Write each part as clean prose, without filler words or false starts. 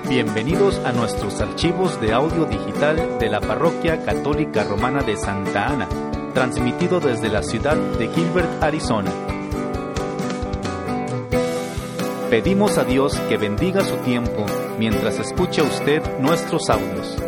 Bienvenidos a nuestros archivos de audio digital de la Parroquia Católica Romana de Santa Ana, transmitido desde la ciudad de Gilbert, Arizona. Pedimos a Dios que bendiga su tiempo mientras escucha usted nuestros audios.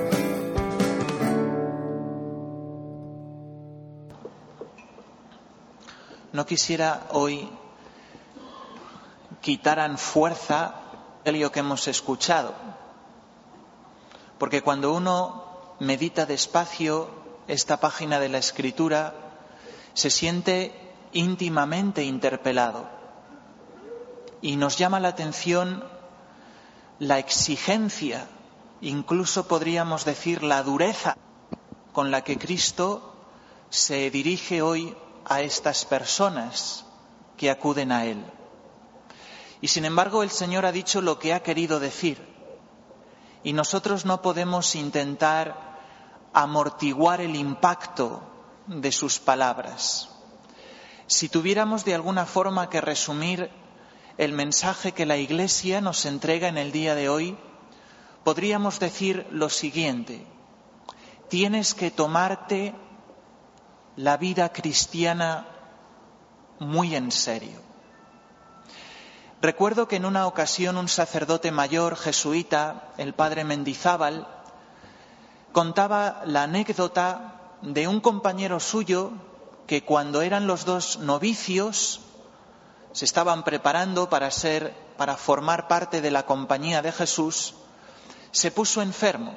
No quisiera hoy quitaran fuerza lo que hemos escuchado, porque cuando uno medita despacio esta página de la Escritura, se siente íntimamente interpelado y nos llama la atención la exigencia, incluso podríamos decir la dureza con la que Cristo se dirige hoy a estas personas que acuden a Él. Y sin embargo el Señor ha dicho lo que ha querido decir, y nosotros no podemos intentar amortiguar el impacto de sus palabras. Si tuviéramos de alguna forma que resumir el mensaje que la Iglesia nos entrega en el día de hoy, podríamos decir lo siguiente: tienes que tomarte la vida cristiana muy en serio. Recuerdo que en una ocasión un sacerdote mayor jesuita, el padre Mendizábal, contaba la anécdota de un compañero suyo que cuando eran los dos novicios se estaban preparando para formar parte de la compañía de Jesús, se puso enfermo.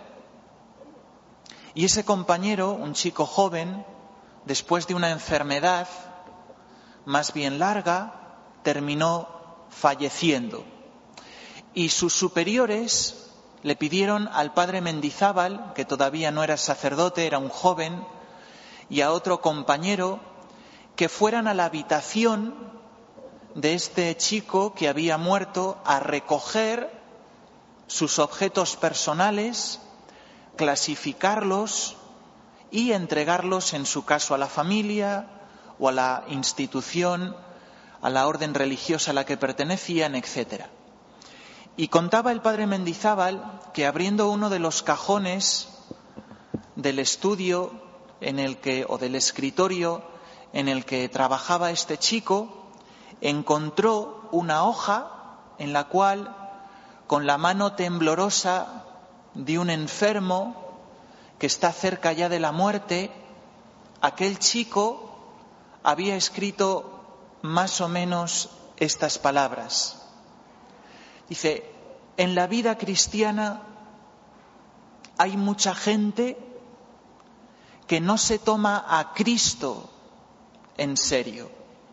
Y ese compañero, un chico joven, después de una enfermedad más bien larga, terminó falleciendo. Y sus superiores le pidieron al padre Mendizábal, que todavía no era sacerdote, era un joven, y a otro compañero, que fueran a la habitación de este chico que había muerto a recoger sus objetos personales, clasificarlos y entregarlos, en su caso, a la familia o a la institución, a la orden religiosa a la que pertenecían, etc. Y contaba el padre Mendizábal que abriendo uno de los cajones del estudio o del escritorio en el que trabajaba este chico, encontró una hoja en la cual, con la mano temblorosa de un enfermo que está cerca ya de la muerte, aquel chico había escrito más o menos estas palabras. Dice: en la vida cristiana hay mucha gente que no se toma a Cristo en serio.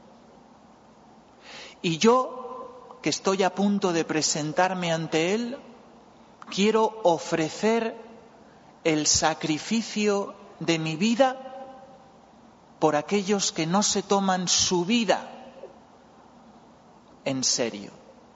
Y yo, que estoy a punto de presentarme ante Él, quiero ofrecer el sacrificio de mi vida por aquellos que no se toman su vida en serio.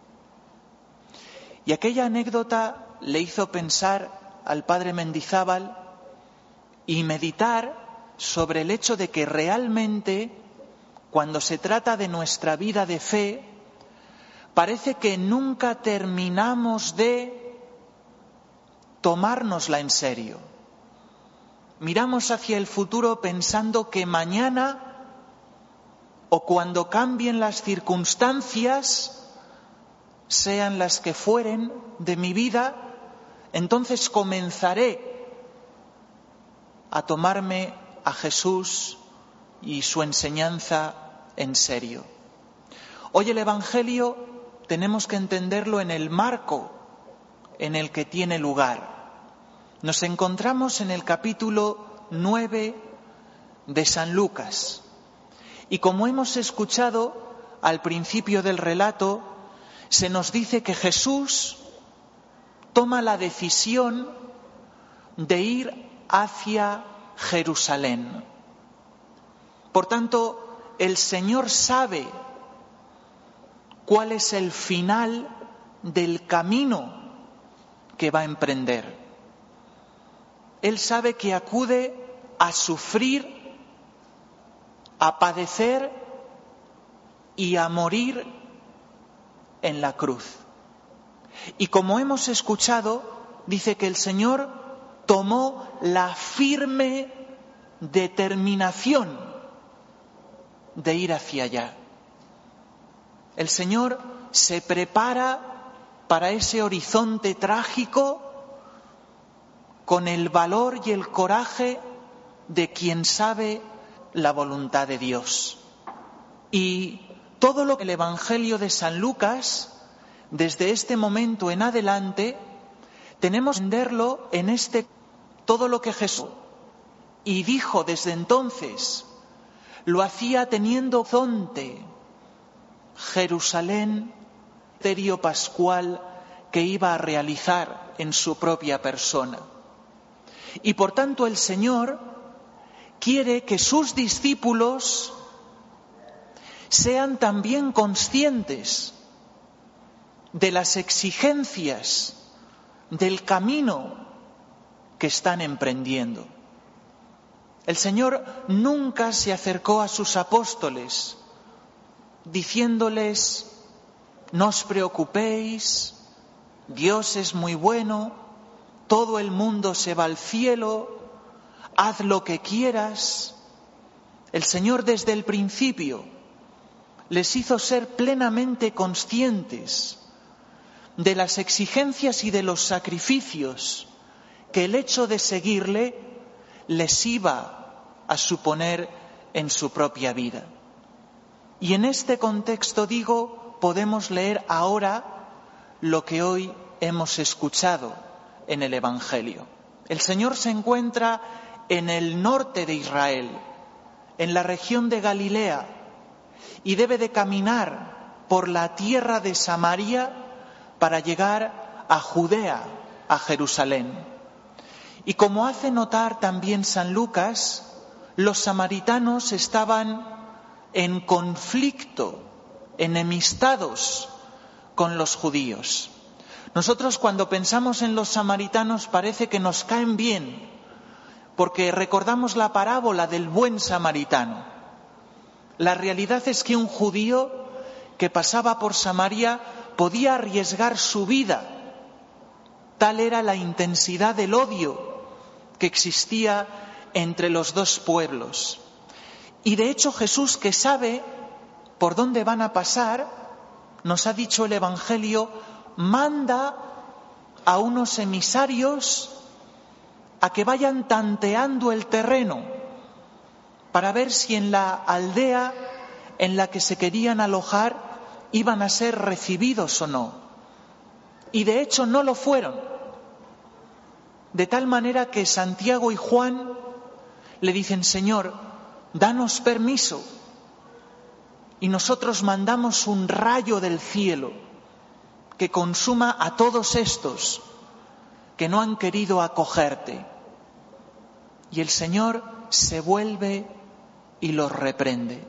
Y aquella anécdota le hizo pensar al padre Mendizábal y meditar sobre el hecho de que realmente, cuando se trata de nuestra vida de fe, parece que nunca terminamos de tomárnosla en serio. Miramos hacia el futuro pensando que mañana, o cuando cambien las circunstancias, sean las que fueren de mi vida, entonces comenzaré a tomarme a Jesús y su enseñanza en serio. Hoy el Evangelio tenemos que entenderlo en el marco en el que tiene lugar. Nos encontramos en el capítulo 9 de San Lucas. Y como hemos escuchado al principio del relato, se nos dice que Jesús toma la decisión de ir hacia Jerusalén. Por tanto, el Señor sabe cuál es el final del camino que va a emprender. Él sabe que acude a sufrir, a padecer y a morir en la cruz. Y como hemos escuchado, dice que el Señor tomó la firme determinación de ir hacia allá. El Señor se prepara para ese horizonte trágico con el valor y el coraje de quien sabe la voluntad de Dios. Y todo lo que el Evangelio de San Lucas, desde este momento en adelante, tenemos que entenderlo en todo lo que Jesús y dijo desde entonces, lo hacía teniendo horizonte Jerusalén, misterio pascual que iba a realizar en su propia persona. Y por tanto el Señor quiere que sus discípulos sean también conscientes de las exigencias del camino que están emprendiendo. El Señor nunca se acercó a sus apóstoles diciéndoles: no os preocupéis, Dios es muy bueno, todo el mundo se va al cielo, haz lo que quieras. El Señor desde el principio les hizo ser plenamente conscientes de las exigencias y de los sacrificios que el hecho de seguirle les iba a suponer en su propia vida. Y en este contexto, podemos leer ahora lo que hoy hemos escuchado en el Evangelio. El Señor se encuentra en el norte de Israel, en la región de Galilea, y debe de caminar por la tierra de Samaria para llegar a Judea, a Jerusalén. Y como hace notar también San Lucas, los samaritanos estaban en conflicto, enemistados con los judíos. Nosotros cuando pensamos en los samaritanos parece que nos caen bien, porque recordamos la parábola del buen samaritano. La realidad es que un judío que pasaba por Samaria podía arriesgar su vida. Tal era la intensidad del odio que existía entre los dos pueblos. Y de hecho Jesús, que sabe por dónde van a pasar, nos ha dicho el Evangelio, manda a unos emisarios a que vayan tanteando el terreno para ver si en la aldea en la que se querían alojar iban a ser recibidos o no. Y de hecho no lo fueron. De tal manera que Santiago y Juan le dicen: Señor, danos permiso. Y nosotros mandamos un rayo del cielo que consuma a todos estos que no han querido acogerte. Y el Señor se vuelve y los reprende.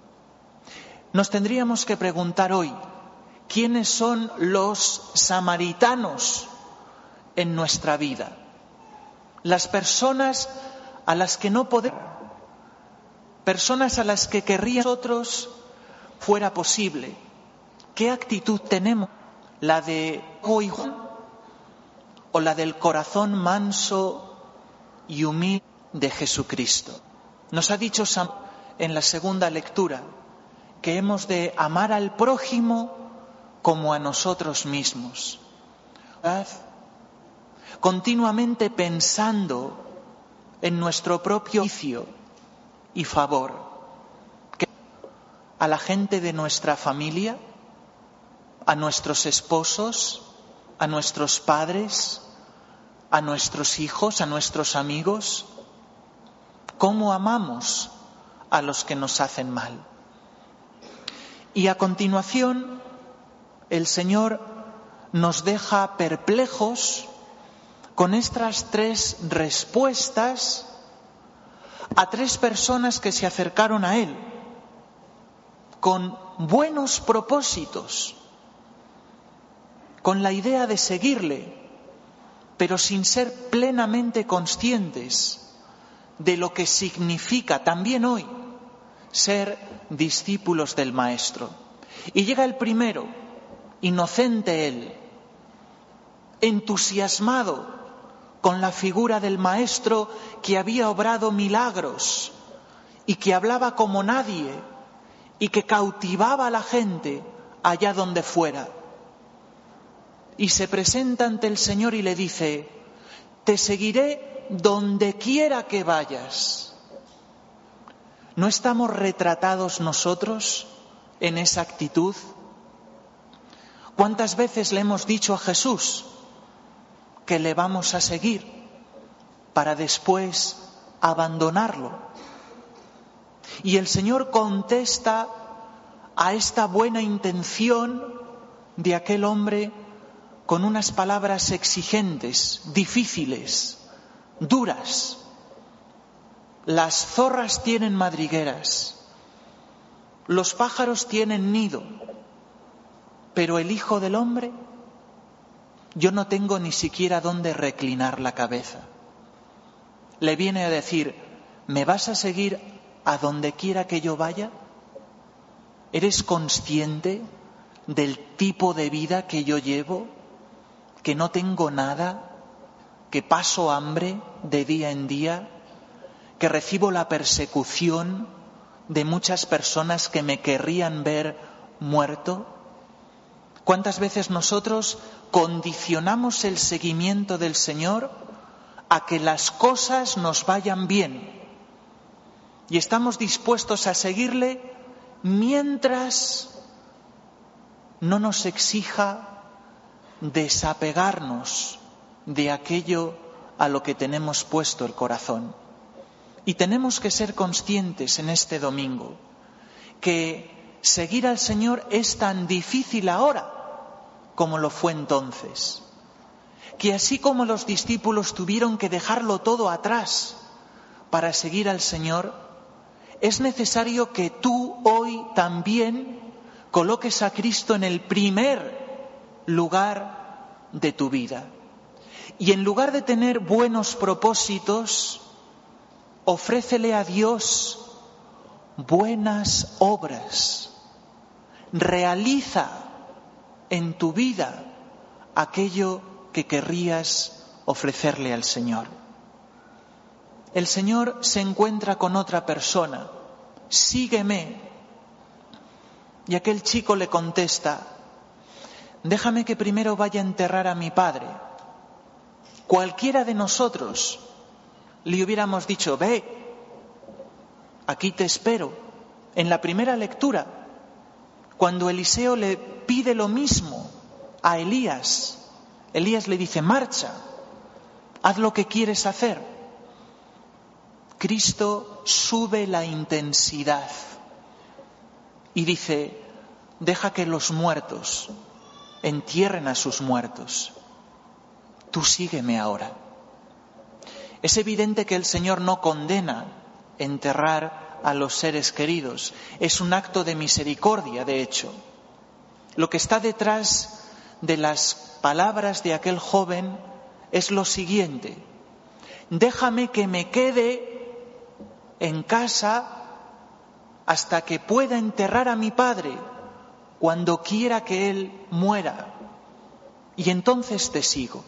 Nos tendríamos que preguntar hoy, ¿quiénes son los samaritanos en nuestra vida? Las personas a las que no podemos, personas a las que querrían nosotros fuera posible. ¿Qué actitud tenemos? ¿La de hoy o la del corazón manso y humilde de Jesucristo? Nos ha dicho en la segunda lectura que hemos de amar al prójimo como a nosotros mismos. Continuamente pensando en nuestro propio juicio y favor, a la gente de nuestra familia, a nuestros esposos, a nuestros padres, a nuestros hijos, a nuestros amigos. ¿Cómo amamos a los que nos hacen mal? Y a continuación, el Señor nos deja perplejos con estas tres respuestas a tres personas que se acercaron a Él con buenos propósitos, con la idea de seguirle, pero sin ser plenamente conscientes de lo que significa también hoy ser discípulos del Maestro. Y llega el primero, inocente él, entusiasmado con la figura del Maestro que había obrado milagros y que hablaba como nadie y que cautivaba a la gente allá donde fuera. Y se presenta ante el Señor y le dice: te seguiré donde quiera que vayas. ¿No estamos retratados nosotros en esa actitud? ¿Cuántas veces le hemos dicho a Jesús que le vamos a seguir para después abandonarlo? Y el Señor contesta a esta buena intención de aquel hombre con unas palabras exigentes, difíciles, duras. Las zorras tienen madrigueras, los pájaros tienen nido, pero el Hijo del Hombre, yo no tengo ni siquiera dónde reclinar la cabeza. Le viene a decir: ¿me vas a seguir a donde quiera que yo vaya? ¿Eres consciente del tipo de vida que yo llevo? ¿Que no tengo nada? ¿Que paso hambre de día en día? ¿Que recibo la persecución de muchas personas que me querrían ver muerto? ¿Cuántas veces nosotros condicionamos el seguimiento del Señor a que las cosas nos vayan bien? Y estamos dispuestos a seguirle mientras no nos exija desapegarnos de aquello a lo que tenemos puesto el corazón. Y tenemos que ser conscientes en este domingo que seguir al Señor es tan difícil ahora como lo fue entonces. Que así como los discípulos tuvieron que dejarlo todo atrás para seguir al Señor, es necesario que tú hoy también coloques a Cristo en el primer lugar de tu vida. Y en lugar de tener buenos propósitos, ofrécele a Dios buenas obras. Realiza en tu vida aquello que querrías ofrecerle al Señor. El Señor se encuentra con otra persona: sígueme. Y aquel chico le contesta: déjame que primero vaya a enterrar a mi padre. Cualquiera de nosotros le hubiéramos dicho: ve, aquí te espero. En la primera lectura, cuando Eliseo le pide lo mismo a Elías, Elías le dice: marcha, haz lo que quieres hacer. Cristo sube la intensidad y dice: deja que los muertos entierren a sus muertos. Tú sígueme ahora. Es evidente que el Señor no condena enterrar a los seres queridos. Es un acto de misericordia, de hecho. Lo que está detrás de las palabras de aquel joven es lo siguiente: déjame que me quede en casa hasta que pueda enterrar a mi padre cuando quiera que él muera, y entonces te sigo.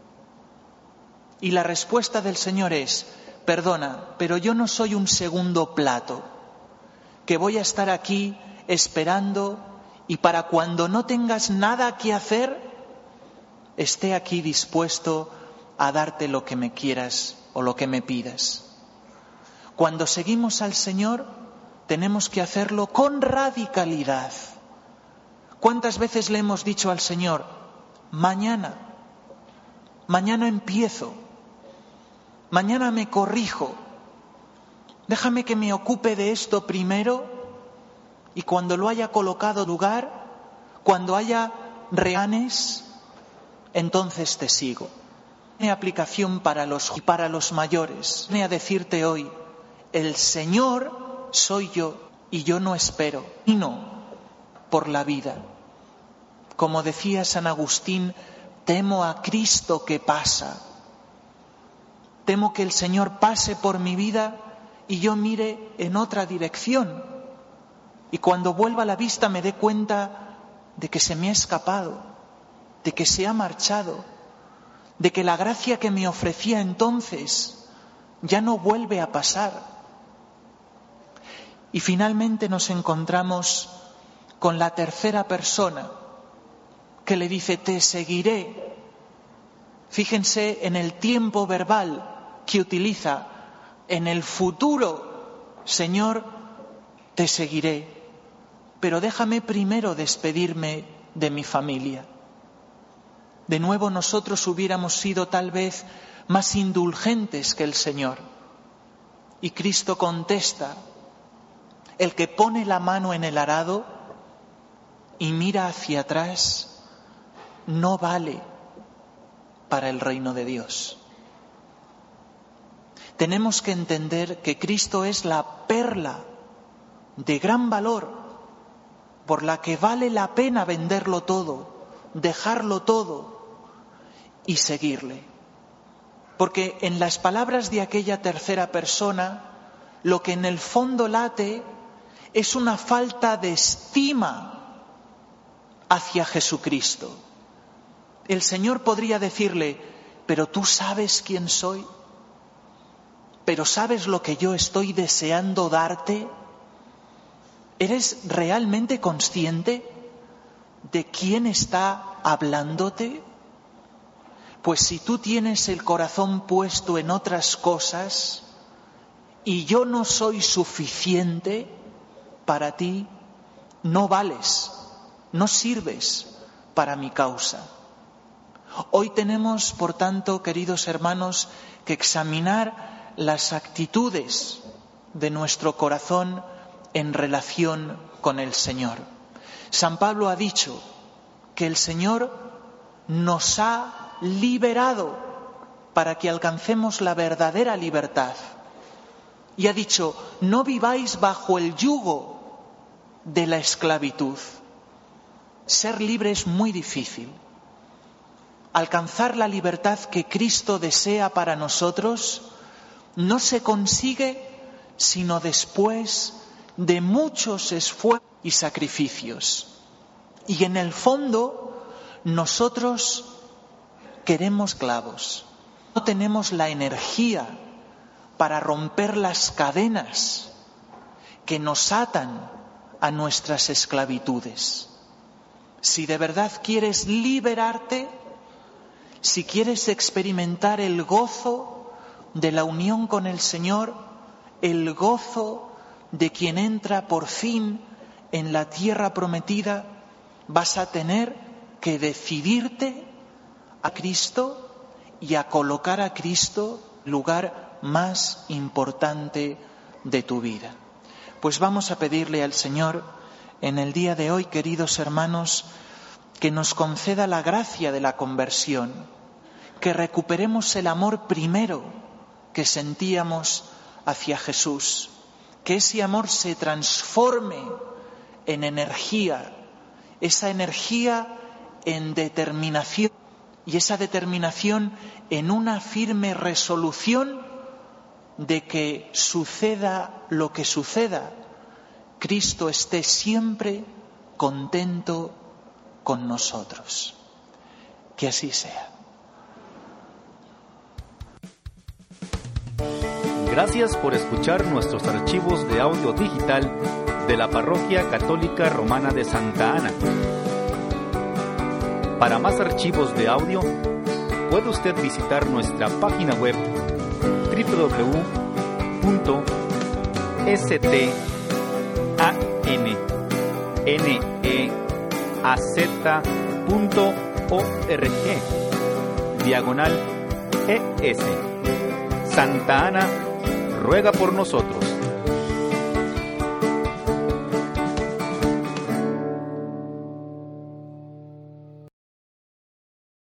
Y la respuesta del Señor es: perdona, pero yo no soy un segundo plato que voy a estar aquí esperando y para cuando no tengas nada que hacer esté aquí dispuesto a darte lo que me quieras o lo que me pidas. Cuando seguimos al Señor tenemos que hacerlo con radicalidad. ¿Cuántas veces le hemos dicho al Señor: mañana empiezo, mañana me corrijo, déjame que me ocupe de esto primero y cuando lo haya colocado en lugar, cuando haya reanes, entonces te sigo? Tiene aplicación para los mayores. Viene a decirte hoy: el Señor soy yo y yo no espero, sino por la vida. Como decía San Agustín, temo a Cristo que pasa. Temo que el Señor pase por mi vida y yo mire en otra dirección. Y cuando vuelva la vista me dé cuenta de que se me ha escapado, de que se ha marchado, de que la gracia que me ofrecía entonces ya no vuelve a pasar. Y finalmente nos encontramos con la tercera persona que le dice: te seguiré. Fíjense en el tiempo verbal que utiliza: en el futuro, Señor, te seguiré. Pero déjame primero despedirme de mi familia. De nuevo nosotros hubiéramos sido tal vez más indulgentes que el Señor. Y Cristo contesta: el que pone la mano en el arado y mira hacia atrás no vale para el reino de Dios. Tenemos que entender que Cristo es la perla de gran valor por la que vale la pena venderlo todo, dejarlo todo y seguirle. Porque en las palabras de aquella tercera persona, lo que en el fondo late es una falta de estima hacia Jesucristo. El Señor podría decirle: pero tú sabes quién soy, pero sabes lo que yo estoy deseando darte. ¿Eres realmente consciente de quién está hablándote? Pues si tú tienes el corazón puesto en otras cosas y yo no soy suficiente para ti, no vales, no sirves para mi causa. Hoy tenemos, por tanto, queridos hermanos, que examinar las actitudes de nuestro corazón en relación con el Señor. San Pablo ha dicho que el Señor nos ha liberado para que alcancemos la verdadera libertad. Y ha dicho: no viváis bajo el yugo de la esclavitud. Ser libre es muy difícil. Alcanzar la libertad que Cristo desea para nosotros no se consigue sino después de muchos esfuerzos y sacrificios. Y en el fondo nosotros queremos clavos. No tenemos la energía para romper las cadenas que nos atan a nuestras esclavitudes. Si de verdad quieres liberarte, si quieres experimentar el gozo de la unión con el Señor, el gozo de quien entra por fin en la tierra prometida, vas a tener que decidirte a Cristo y a colocar a Cristo en el lugar más importante de tu vida. Pues vamos a pedirle al Señor en el día de hoy, queridos hermanos, que nos conceda la gracia de la conversión, que recuperemos el amor primero que sentíamos hacia Jesús, que ese amor se transforme en energía, esa energía en determinación y esa determinación en una firme resolución de que suceda lo que suceda, Cristo esté siempre contento con nosotros. Que así sea. Gracias por escuchar nuestros archivos de audio digital de la Parroquia Católica Romana de Santa Ana. Para más archivos de audio, puede usted visitar nuestra página web www.stanneaz.org/ES. Santa Ana ruega por nosotros.